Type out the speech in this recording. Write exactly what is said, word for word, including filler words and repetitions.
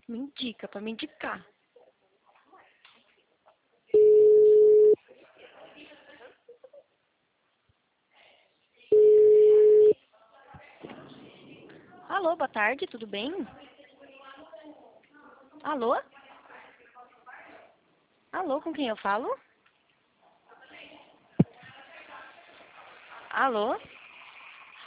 Me indica, pra me indicar. Alô, boa tarde, tudo bem? Alô? Alô, com quem eu falo? Alô?